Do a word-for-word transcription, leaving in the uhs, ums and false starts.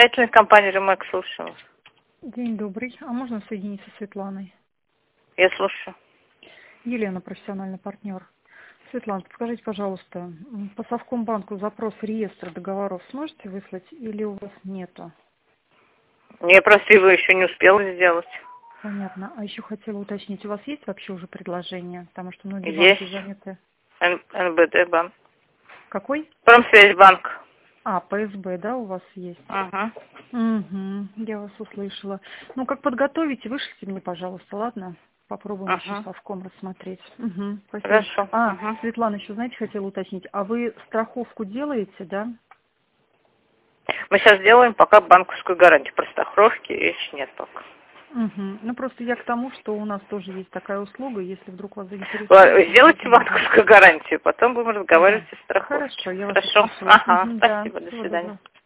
Строительная компания «Ремэкс», слушаю вас. День добрый. А можно соединить со Светланой? Я слушаю. Елена, профессиональный партнер. Светлана, подскажите, пожалуйста, м, по Совкомбанку запрос реестра договоров сможете выслать или у вас нету? Я просто его еще не успела сделать. Понятно. А еще хотела уточнить, у вас есть вообще уже предложение? Потому что многие банки Есть. заняты. Н- НБД банк. Какой? Промсвязьбанк. А, ПСБ, да, у вас есть? Ага. Угу, я вас услышала. Ну, как подготовите, вышлите мне, пожалуйста, ладно? Попробуем еще Ага. совком рассмотреть. Угу, спасибо. Хорошо. А, Ага. Светлана, еще, знаете, хотела уточнить. А вы страховку делаете, да? Мы сейчас делаем пока банковскую гарантию. Про страховки речи нет пока. Угу. Ну, просто я к тому, что у нас тоже есть такая услуга, если вдруг вас Ладно, заинтересует. сделайте можно. банковскую гарантию, потом будем разговаривать Ага. о страховке. Хорошо, я вас Хорошо. услышала. Ага. Угу, да, Спасибо. До всего свидания. доброго.